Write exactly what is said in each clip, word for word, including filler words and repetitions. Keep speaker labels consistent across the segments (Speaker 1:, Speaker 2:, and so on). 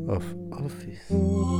Speaker 1: of office.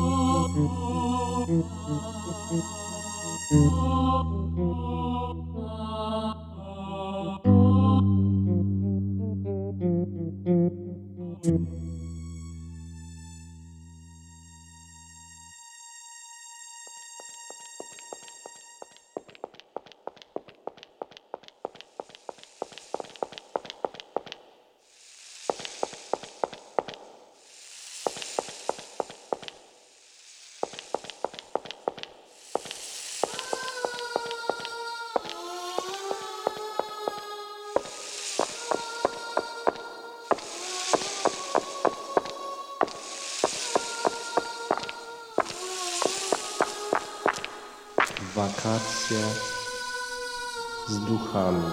Speaker 1: Wakacje z duchami.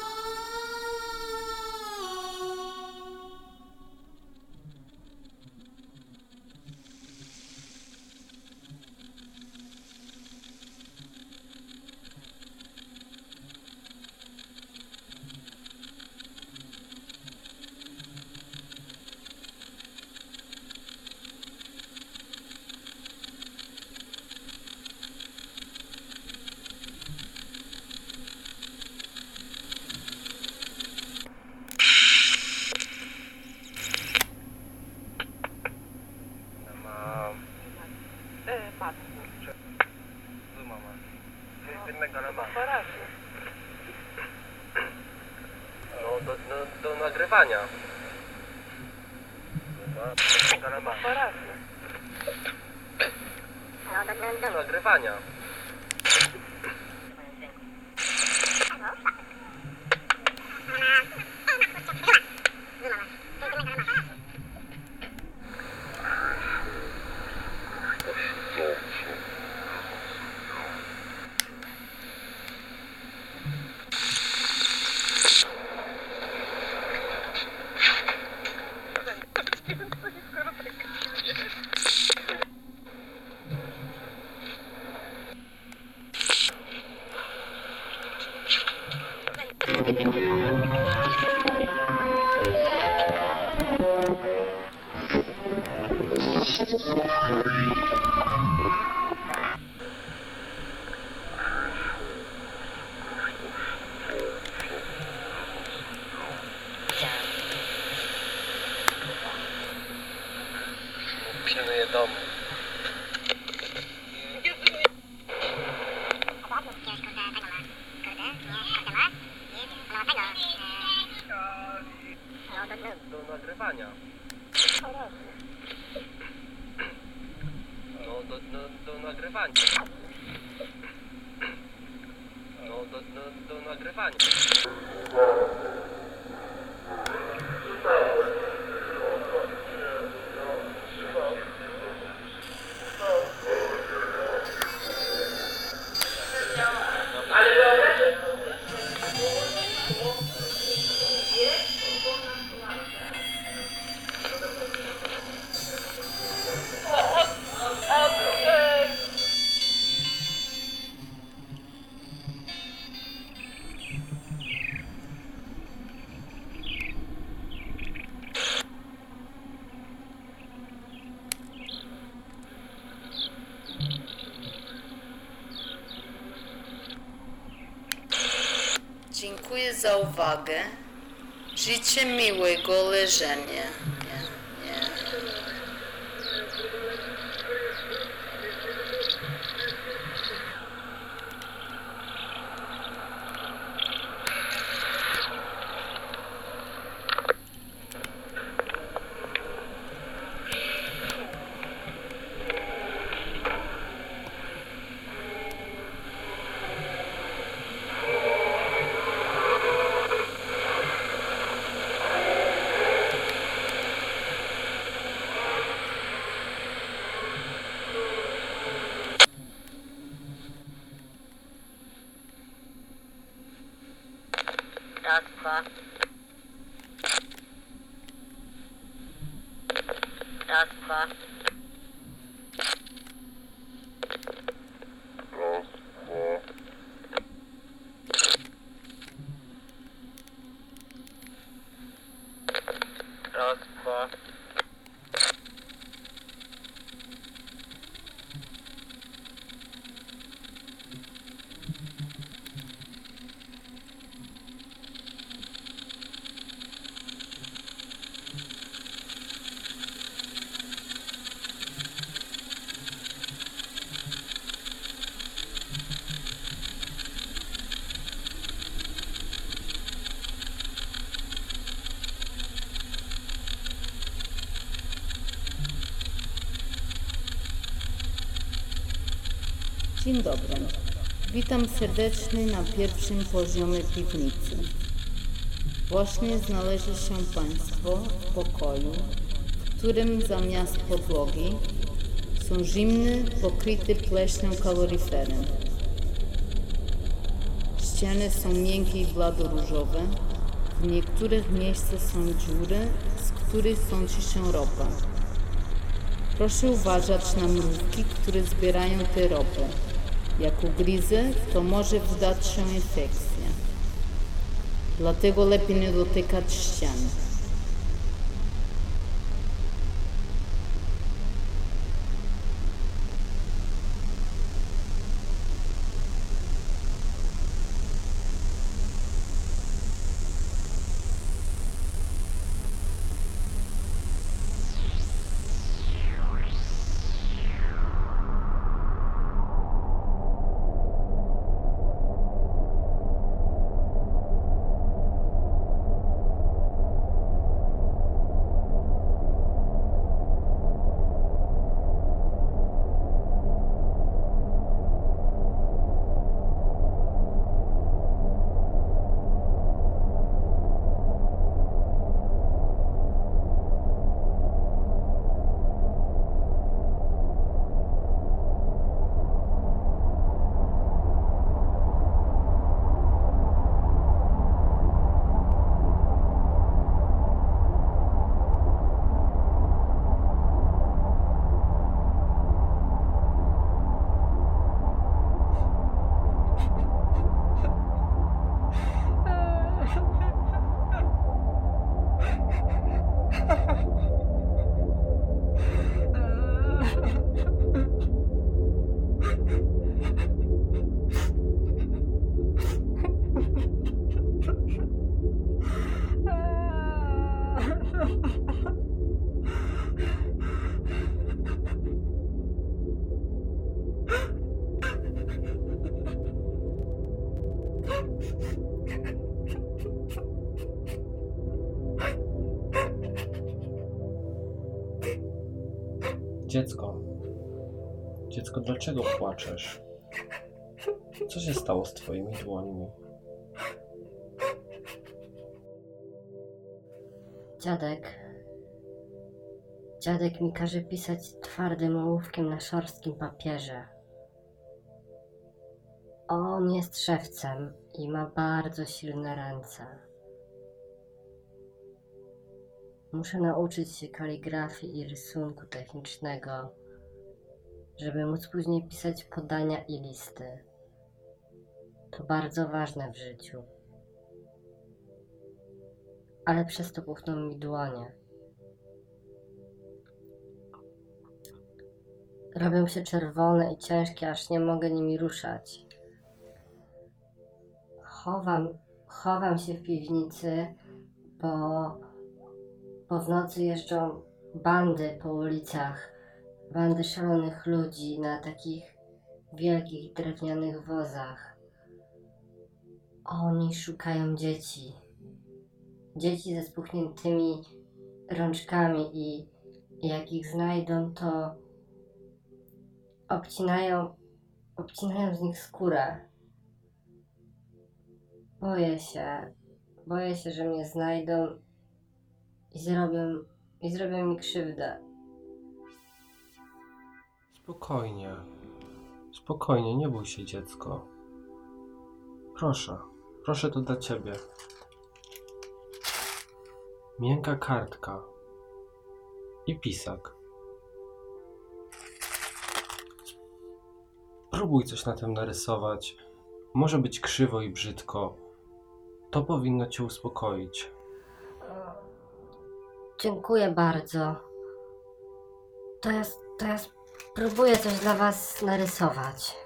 Speaker 2: No do, do, do nagrywania. Do nagrywania. Pilnuję domu. Do nagrywania. No do, do, do nagrywania. No do, do, do nagrywania.
Speaker 3: Dziękuję za uwagę. Życzę miłego leżenia.
Speaker 4: Raz, dwa. Raz, dwa. Raz, dwa.
Speaker 3: Dzień dobry. Witam serdecznie na pierwszym poziomie piwnicy. Właśnie znaleźli się Państwo w pokoju, w którym zamiast podłogi są zimne, pokryte pleśnią kaloryfery. Ściany są miękkie i blado-różowe. W niektórych miejscach są dziury, z których sączy się ropa. Proszę uważać na mrówki, które zbierają tę ropę. Jak ugryzę, to może wdać się infekcja. Dlatego lepiej nie dotykać ścian.
Speaker 1: Dziecko, dziecko, dlaczego płaczesz? Co się stało z twoimi dłońmi?
Speaker 4: Dziadek. Dziadek mi każe pisać twardym ołówkiem na szorstkim papierze. On jest szewcem i ma bardzo silne ręce. Muszę nauczyć się kaligrafii i rysunku technicznego, żeby móc później pisać podania i listy. To bardzo ważne w życiu. Ale przez to puchną mi dłonie. Robią się czerwone i ciężkie, aż nie mogę nimi ruszać. Chowam, chowam się w piwnicy, bo, bo w nocy jeżdżą bandy po ulicach, bandy szalonych ludzi na takich wielkich drewnianych wozach. Oni szukają dzieci. Dzieci ze spuchniętymi rączkami i jak ich znajdą, to obcinają, obcinają z nich skórę. Boję się, boję się, że mnie znajdą i zrobią, i zrobią mi krzywdę.
Speaker 1: Spokojnie, spokojnie, nie bój się, dziecko. Proszę, proszę, to dla ciebie. Miękka kartka i pisak. Próbuj coś na tym narysować. Może być krzywo i brzydko. To powinno cię uspokoić.
Speaker 4: Dziękuję bardzo. To ja, to ja spróbuję coś dla was narysować.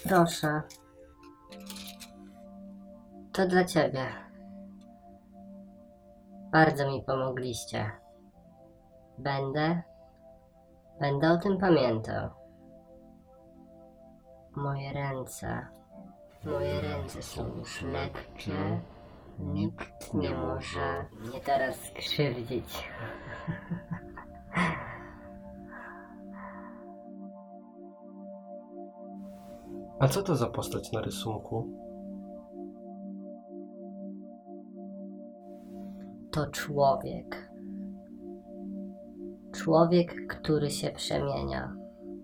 Speaker 4: Proszę. To dla ciebie. Bardzo mi pomogliście. Będę, będę o tym pamiętał. Moje ręce, moje ręce są już lekkie. Nikt nie może mnie teraz skrzywdzić.
Speaker 1: A co to za postać na rysunku?
Speaker 4: To człowiek. Człowiek, który się przemienia.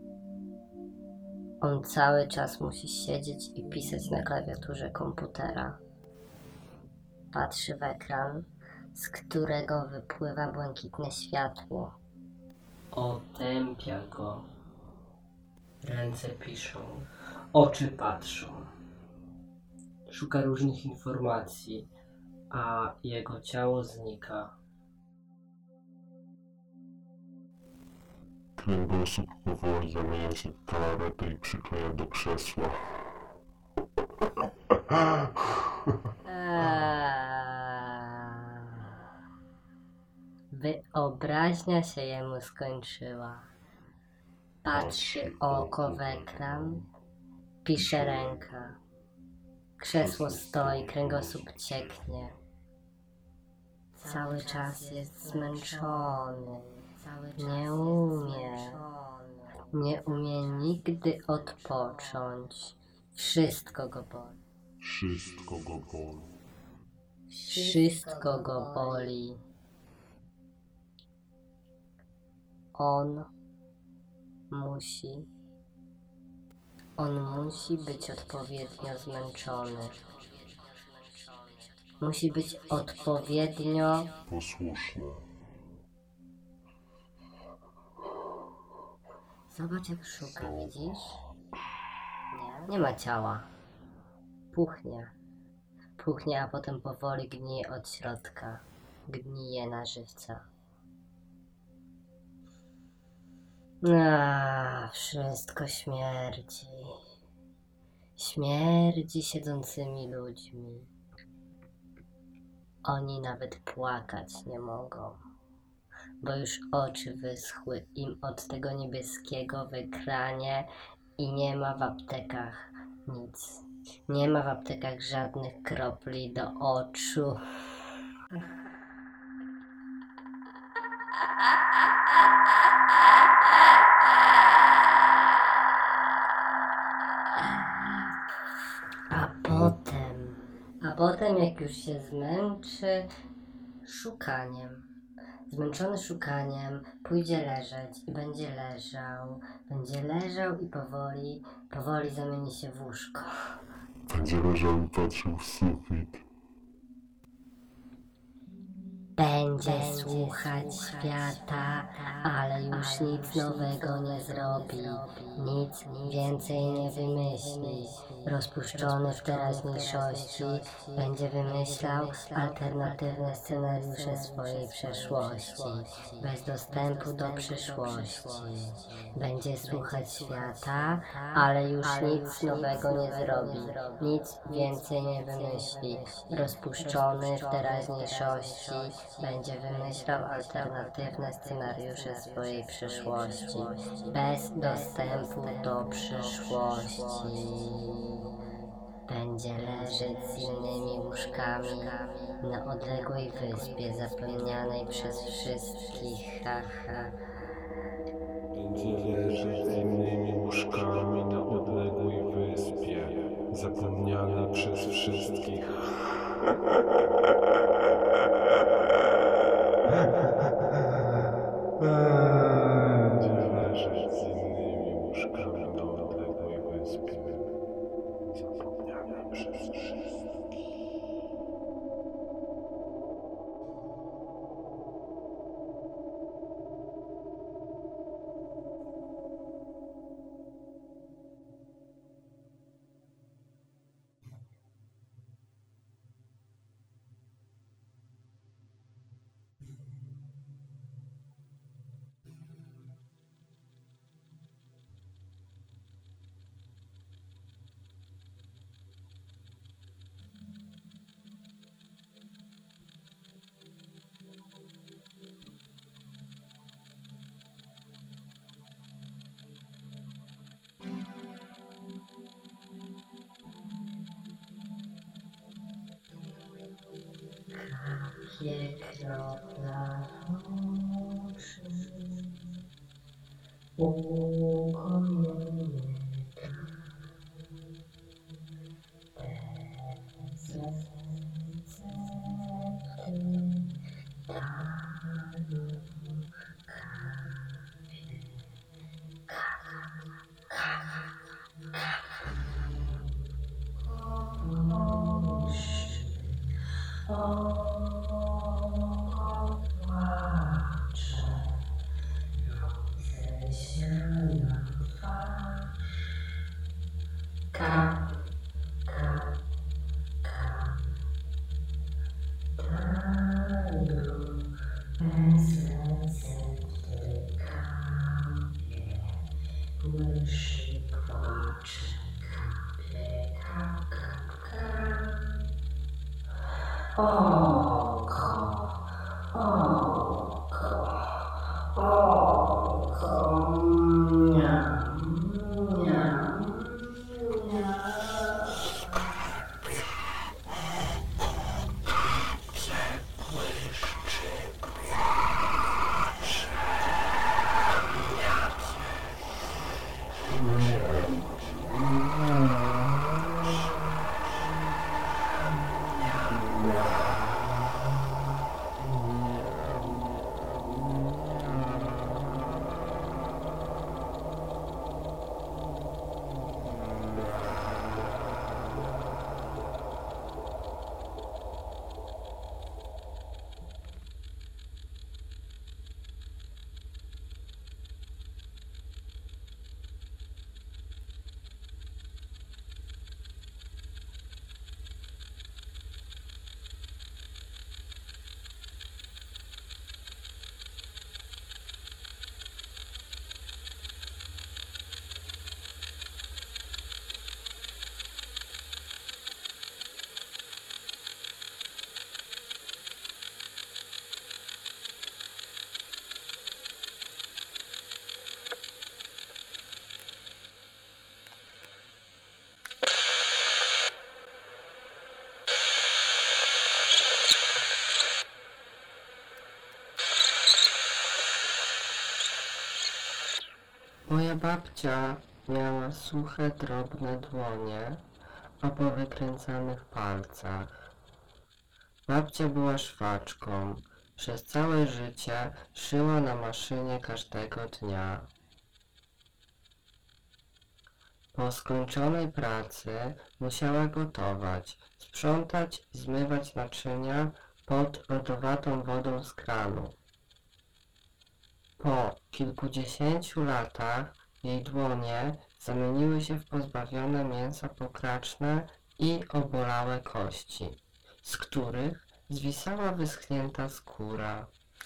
Speaker 4: On cały czas musi siedzieć i pisać na klawiaturze komputera. Patrzy w ekran, z którego wypływa błękitne światło.
Speaker 1: Otępia go. Ręce piszą, oczy patrzą. Szuka różnych informacji, a jego ciało znika.
Speaker 5: Kręgosłup powoli zamienia się w galaretę i przykleja do krzesła.
Speaker 4: Eee. Wyobraźnia się jemu skończyła. Patrzy oko w ekran, pisze ręka. Krzesło stoi, kręgosłup cieknie. Cały czas jest zmęczony. Nie umie. Nie umie nigdy odpocząć. Wszystko go boli.
Speaker 5: Wszystko go boli.
Speaker 4: Wszystko go boli. On musi. On musi być odpowiednio zmęczony. Musi być odpowiednio
Speaker 5: Posłuszne.
Speaker 4: Zobacz jak szuka, widzisz? Nie, nie ma ciała. Puchnie. Puchnie, a potem powoli gnije od środka. Gnije na żywca. A, wszystko śmierdzi. Śmierdzi siedzącymi ludźmi. Oni nawet płakać nie mogą, bo już oczy wyschły im od tego niebieskiego w ekranie i nie ma w aptekach nic. Nie ma w aptekach żadnych kropli do oczu. A potem, a potem jak już się zmęczy szukaniem, zmęczony szukaniem, pójdzie leżeć i będzie leżał, będzie leżał i powoli, powoli zamieni się w łóżko.
Speaker 5: Będzie leżał i patrzył w sufit.
Speaker 4: Będzie słuchać świata, ale już nic nowego nie zrobi, nic więcej nie wymyśli. Rozpuszczony w teraźniejszości będzie wymyślał alternatywne scenariusze swojej przeszłości, bez dostępu do przyszłości. Będzie słuchać świata, ale już nic nowego nie zrobi, nic więcej nie wymyśli. Rozpuszczony w teraźniejszości będzie wymyślał alternatywne scenariusze swojej przyszłości, bez dostępu do przyszłości. Będzie leżeć z innymi łóżkami na odległej wyspie zapomnianej przez wszystkich, haha.
Speaker 5: Będzie leżeć z innymi łóżkami na odległej wyspie, zapomnianej przez wszystkich. Będzie leżeć z innymi łóżkami na odległej wyspie, zapomnianej przez wszystkich.
Speaker 4: piękno dla oczu, ukojenie bez recepty dają kawie, kawa, kawa, kawa. Oko płacze, rodzę się na twarz. Kap, kap, kap. Dają bez recepty kawie. Myszy płacze, kaple, kap, kap, kap. Oko, oko, oko, miam, miam, miam.
Speaker 6: Moja babcia miała suche, drobne dłonie o powykręcanych palcach. Babcia była szwaczką. Przez całe życie szyła na maszynie każdego dnia. Po skończonej pracy musiała gotować, sprzątać i zmywać naczynia pod lodowatą wodą z kranu. Po kilkudziesięciu latach jej dłonie zamieniły się w pozbawione mięsa pokraczne i obolałe kości, z których zwisała wyschnięta skóra.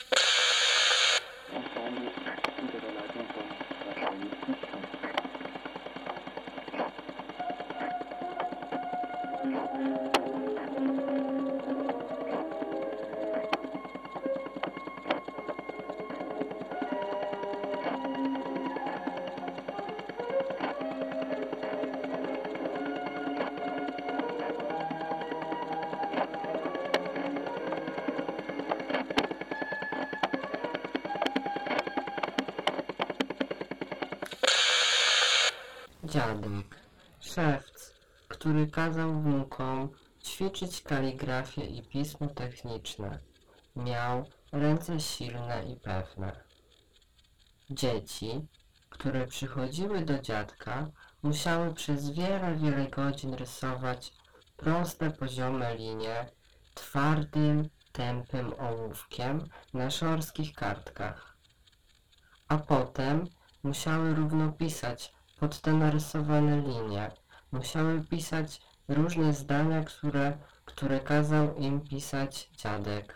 Speaker 6: Dziadek, szewc, który kazał wnukom ćwiczyć kaligrafię i pismo techniczne, miał ręce silne i pewne. Dzieci, które przychodziły do dziadka, musiały przez wiele, wiele godzin rysować proste, poziome linie twardym, tępym ołówkiem na szorskich kartkach, a potem musiały równo pisać pod te narysowane linie. Musiały pisać różne zdania, które, które kazał im pisać dziadek.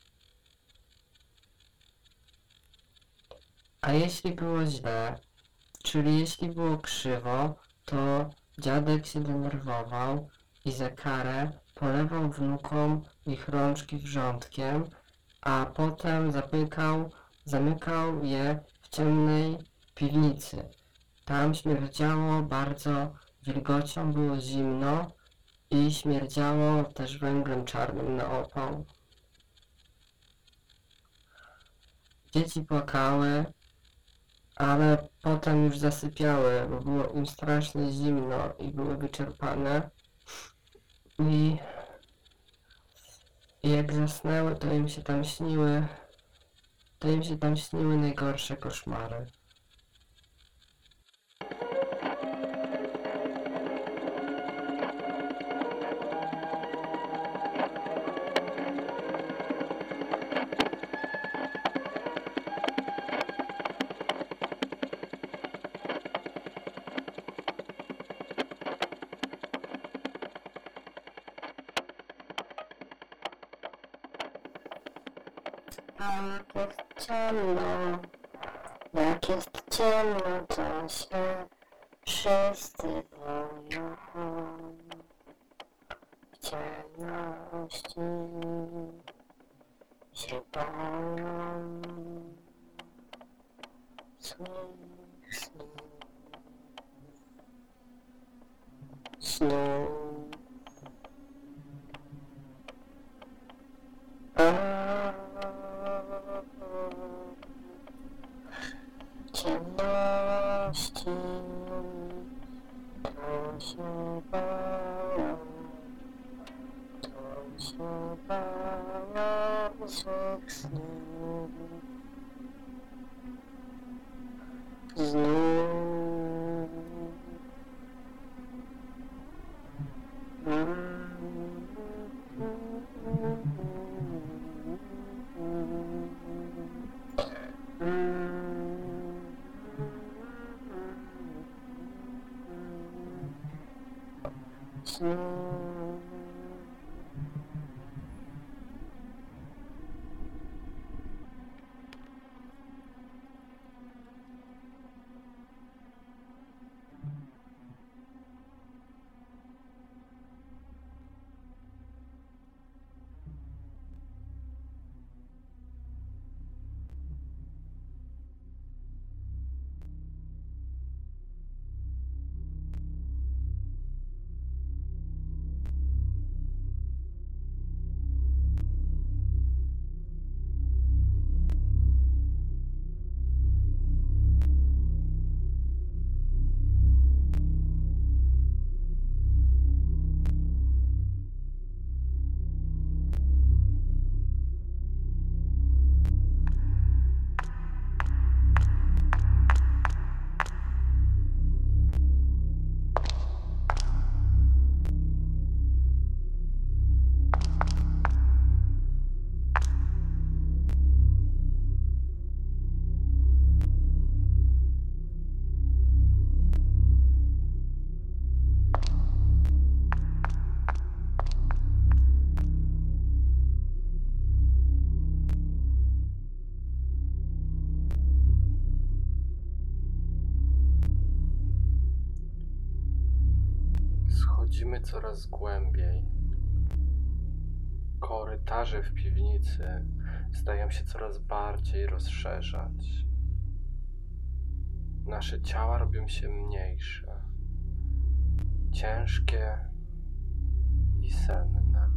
Speaker 6: A jeśli było źle, czyli jeśli było krzywo, to dziadek się denerwował i za karę polewał wnukom ich rączki wrzątkiem, a potem zamykał, zamykał je w ciemnej piwnicy. Tam śmierdziało bardzo wilgocią, było zimno i śmierdziało też węglem czarnym na opał. Dzieci płakały, ale potem już zasypiały, bo było im strasznie zimno i były wyczerpane. I, i jak zasnęły, to im się tam śniły, to im się tam śniły najgorsze koszmary.
Speaker 4: A jak jest ciemno, jak jest ciemno, to się wszyscy boją. W ciemności się boją swych snów. Snów. W ciemności to się boją, to się boją złych snów. Znów.
Speaker 1: Schodzimy coraz głębiej. Korytarze w piwnicy zdają się coraz bardziej rozszerzać. Nasze ciała robią się mniejsze, ciężkie i senne.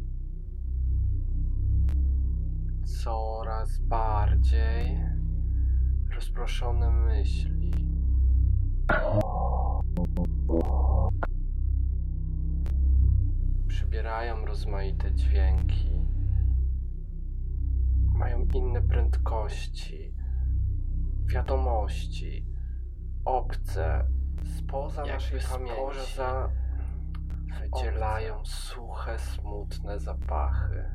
Speaker 1: Coraz bardziej rozproszone myśli. Przybierają rozmaite dźwięki, mają inne prędkości, wiadomości, obce, spoza naszej pamięci, spoza wydzielają obce, suche, smutne zapachy.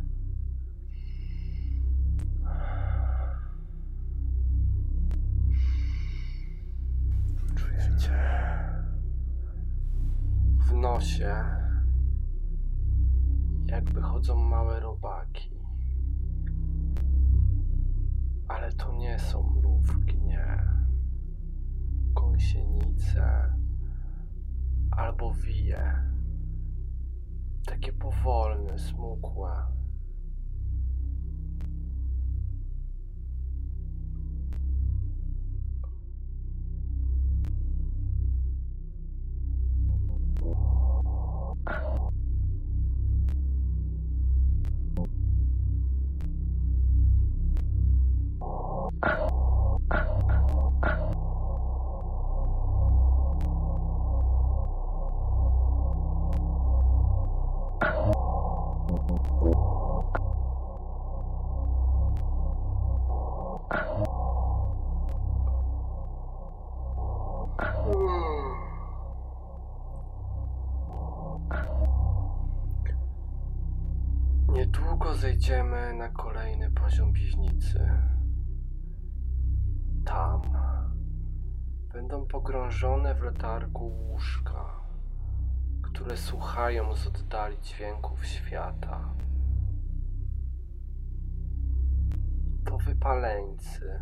Speaker 1: Czujecie w nosie, jakby chodzą małe robaki. Ale to nie są mrówki, nie. Gąsienice albo wije. Takie powolne, smukłe. Niedługo zejdziemy na kolejny poziom piwnicy. Tam będą pogrążone w letargu łóżka, które słuchają z oddali dźwięków świata. To wypaleńcy,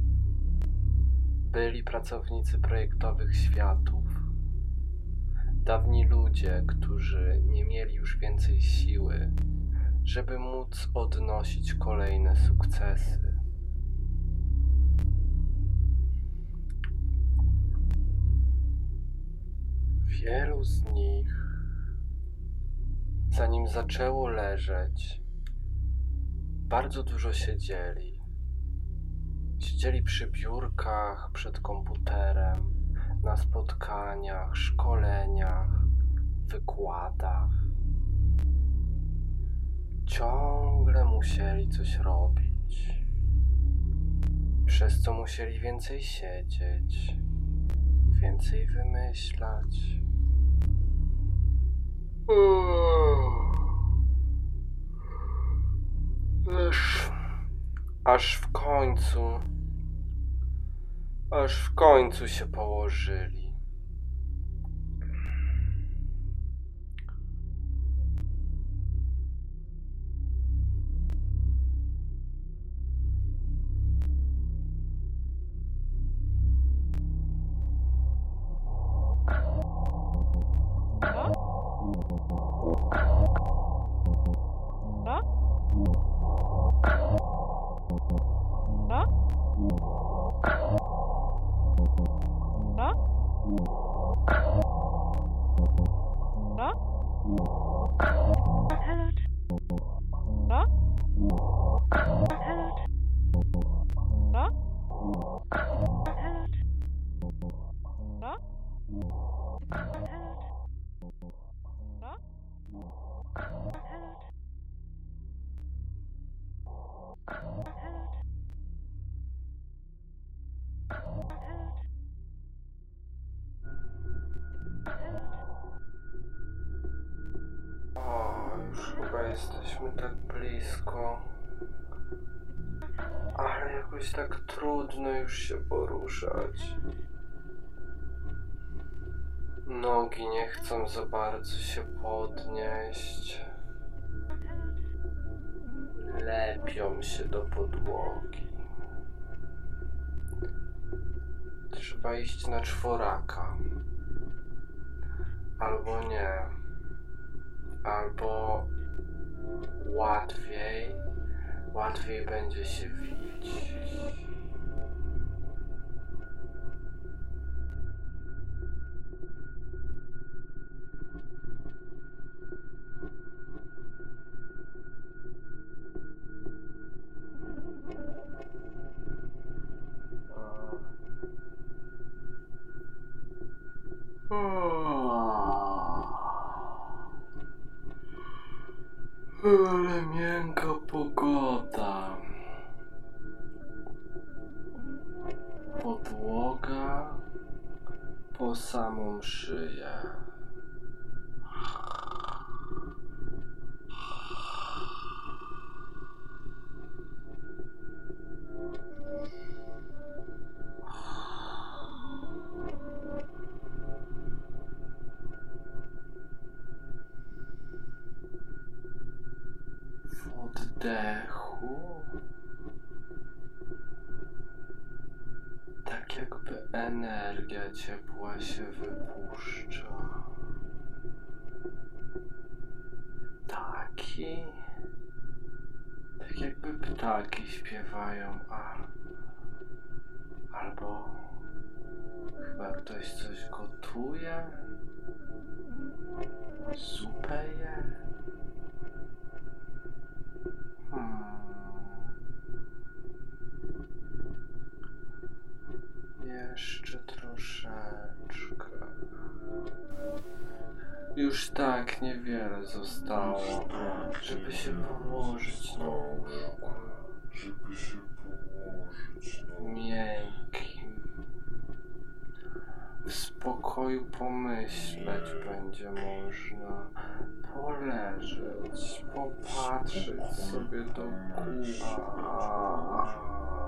Speaker 1: byli pracownicy projektowych światów, dawni ludzie, którzy nie mieli już więcej siły, żeby móc odnosić kolejne sukcesy. Wielu z nich, zanim zaczęło leżeć, bardzo dużo siedzieli. Siedzieli przy biurkach, przed komputerem, na spotkaniach, szkoleniach, wykładach. Ciągle musieli coś robić, przez co musieli więcej siedzieć, więcej wymyślać. Aż, aż w końcu, aż w końcu się położyli. O, już chyba jesteśmy tak blisko, ale jakoś tak trudno już się poruszać. Nogi nie chcą za bardzo się podnieść. Lepią się do podłogi. Trzeba iść na czworaka. Albo nie. Albo łatwiej, łatwiej będzie się wić. Ale miękka pogoda. Podłoga po samą szyję. Oddechu, tak jakby energia ciepła się wypuszcza. Taki, tak jakby ptaki śpiewają, a albo chyba ktoś coś gotuje, zupę je. Hmm. Już tak niewiele zostało, żeby się położyć na łóżku.
Speaker 5: Żeby się położyć.
Speaker 1: Miękkim. W spokoju pomyśleć będzie można. Poleżeć, popatrzeć sobie do góry.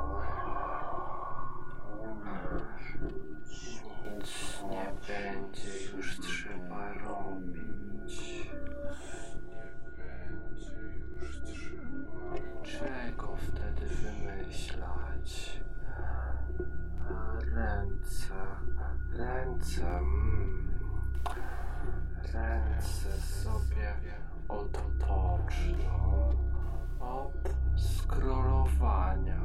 Speaker 1: Nic nie będzie już trzeba robić. Nie będzie już trzeba. Czego wtedy wymyślać? A ręce, ręce, mm. ręce sobie otoczną od scrollowania,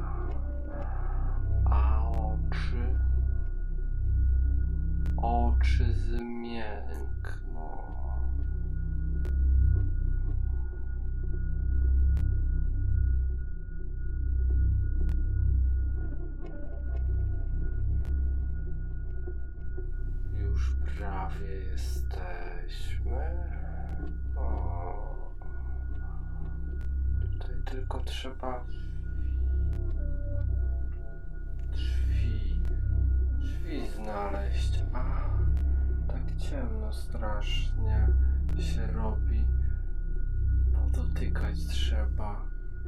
Speaker 1: a oczy, oczy zmiękną. Już prawie jesteśmy. O. Tutaj tylko trzeba drzwi, drzwi znaleźć. A, tak ciemno strasznie się robi. Podotykać trzeba.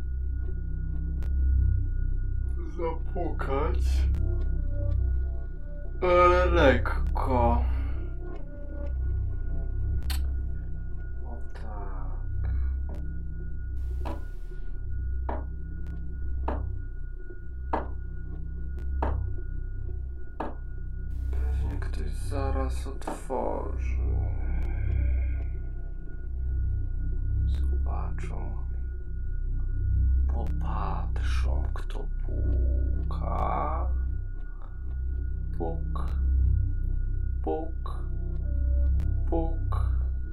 Speaker 1: Zapukać. Ale lekko. O tak. Pewnie ktoś zaraz otworzy. Zobaczą. Popatrzą, kto puka. Puk, puk, puk.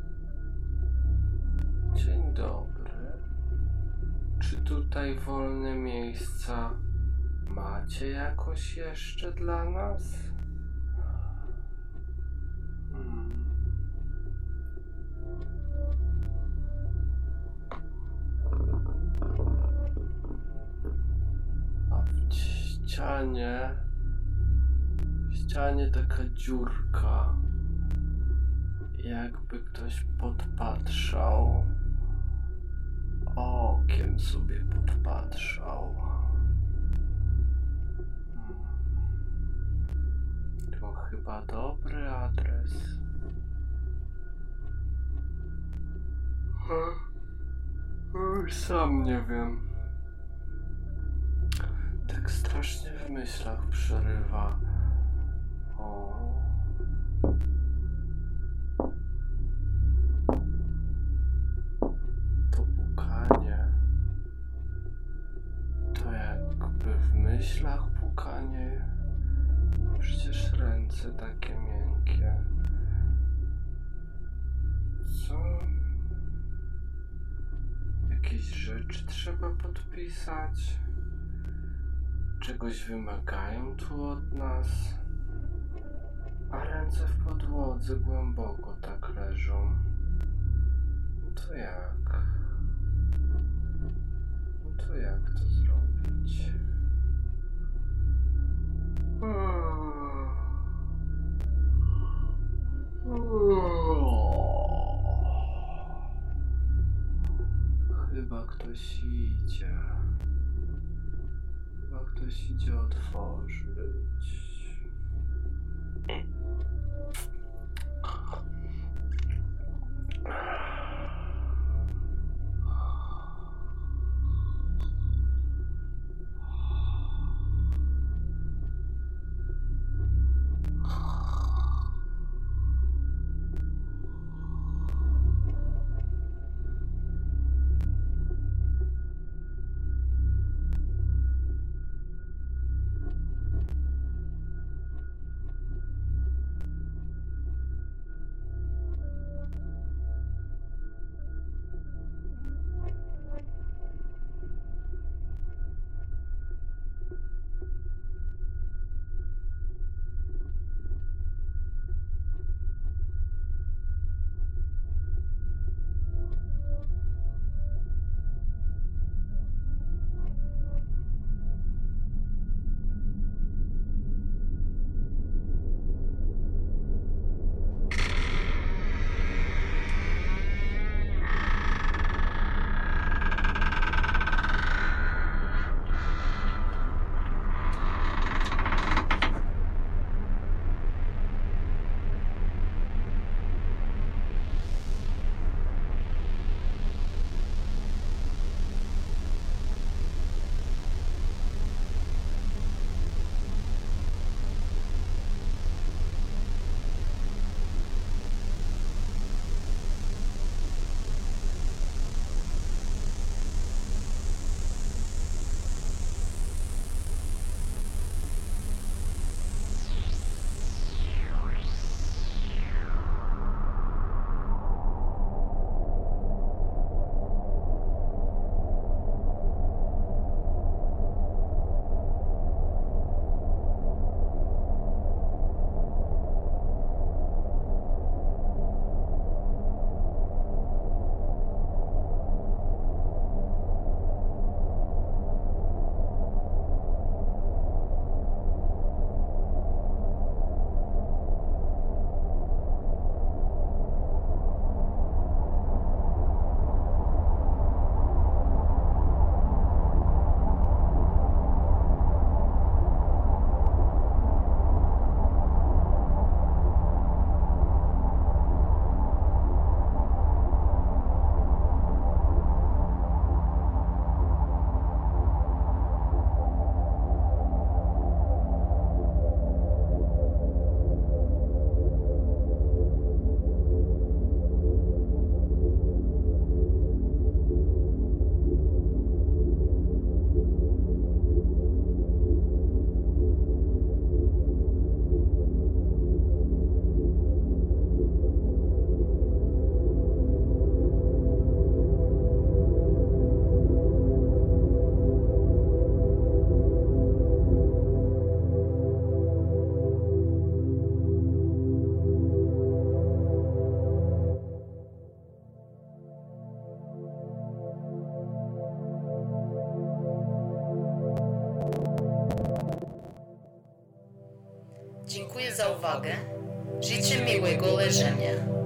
Speaker 1: Dzień dobry. Czy tutaj wolne miejsca macie jakoś jeszcze dla nas? Hmm. A w ścianie W ścianie taka dziurka, jakby ktoś podpatrzał, okiem sobie podpatrzał. Hmm. To chyba dobry adres. Oj, sam nie wiem. Tak strasznie w myślach przerywa. O. To pukanie. To jakby w myślach pukanie. Przecież ręce takie miękkie. Co? Jakieś rzeczy trzeba podpisać? Czegoś wymagają tu od nas? A ręce w podłodze głęboko tak leżą. No to jak? No to jak to zrobić? Chyba ktoś idzie. Chyba ktoś idzie otworzyć.
Speaker 3: za uwagę. Życzę miłego leżenia.